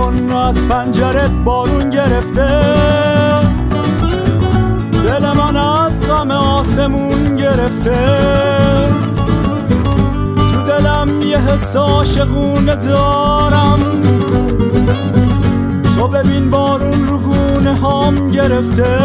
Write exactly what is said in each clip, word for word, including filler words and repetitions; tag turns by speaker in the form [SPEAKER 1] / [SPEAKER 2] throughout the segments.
[SPEAKER 1] کن از پنجره بارون گرفته، دل من از غم آسمون گرفته. تو دلم یه حس عاشقونه دارم، تو ببین بارون رو گونه هام گرفته.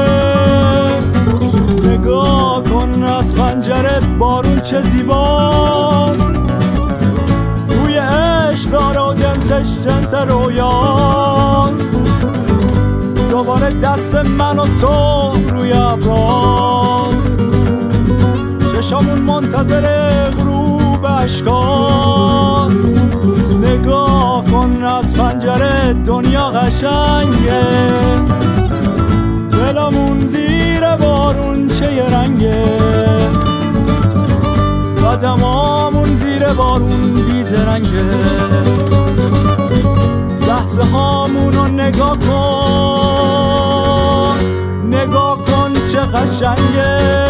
[SPEAKER 1] نگاه کن از پنجره بارون چه زیباست، روی عشق داره و جنسش جنس رویاست. دوباره دست من و تو روی ابراست، چشامون منتظر غروب اشکاست. نگاه کن از پنجره دنیا قشنگه، دلمون زیر بارون چه یه رنگه. قدمامون زیر بارون بیدرنگه، لحظه هامونو نگاه کن، نگاه کن چه قشنگه.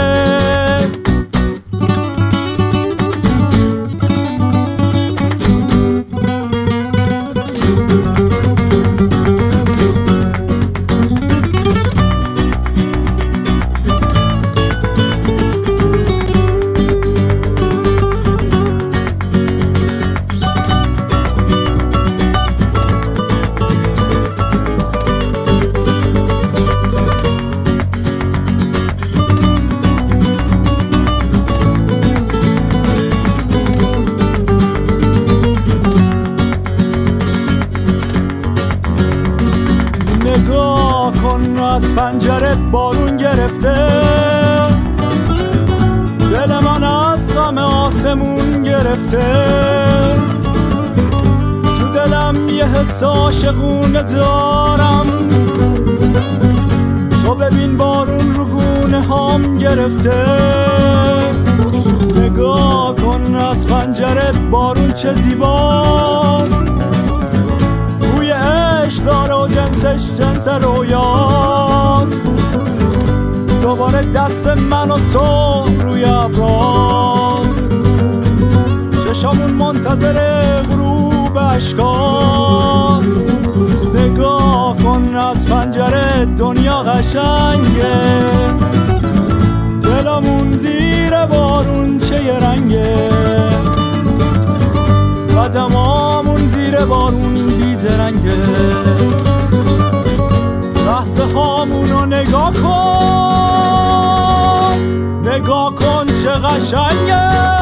[SPEAKER 1] نگاه کن از پنجره بارون گرفته، دل من از غم آسمون گرفته. تو دلم یه حس عاشقونه دارم، تو ببین بارون رو گونه هام گرفته. نگاه کن از پنجره بارون چه زیباست، روی عشق داره و جنسش جنس رویاست. دوباره دست من و تو روی ابراست، چشامون منتظر غروب اشکاست. نگاه کن از پنجره دنیا قشنگه، دلمون زیر بارون چه یه رنگه. قدمامون زیر بارون بیدرنگه، لحظه هامونو نگاه کن، نگاه کن چه قشنگه.